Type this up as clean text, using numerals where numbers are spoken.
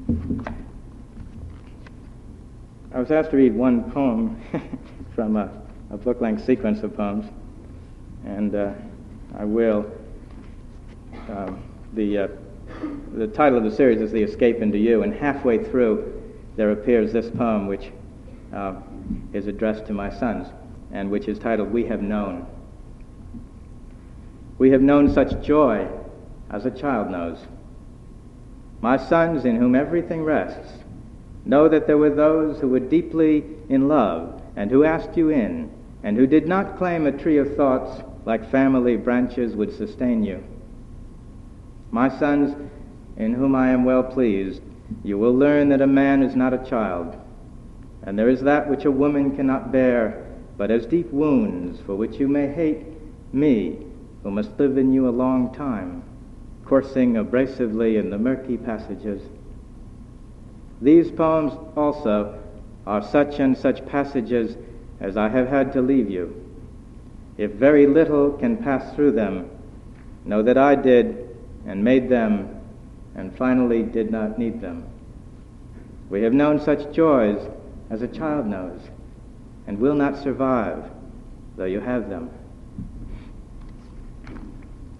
I was asked to read one poem from a book-length sequence of poems, and I will. The title of the series is The Escape into You, and halfway through there appears this poem, which is addressed to my sons, and which is titled, We Have Known. We have known such joy as a child knows. My sons, in whom everything rests, know that there were those who were deeply in love, and who asked you in, and who did not claim a tree of thoughts like family branches would sustain you. My sons, in whom I am well pleased, you will learn that a man is not a child, and there is that which a woman cannot bear, but as deep wounds for which you may hate me, who must live in you a long time, coursing abrasively in the murky passages. These poems also are such and such passages as I have had to leave you. If very little can pass through them, know that I did and made them and finally did not need them. We have known such joys as a child knows and will not survive, though you have them.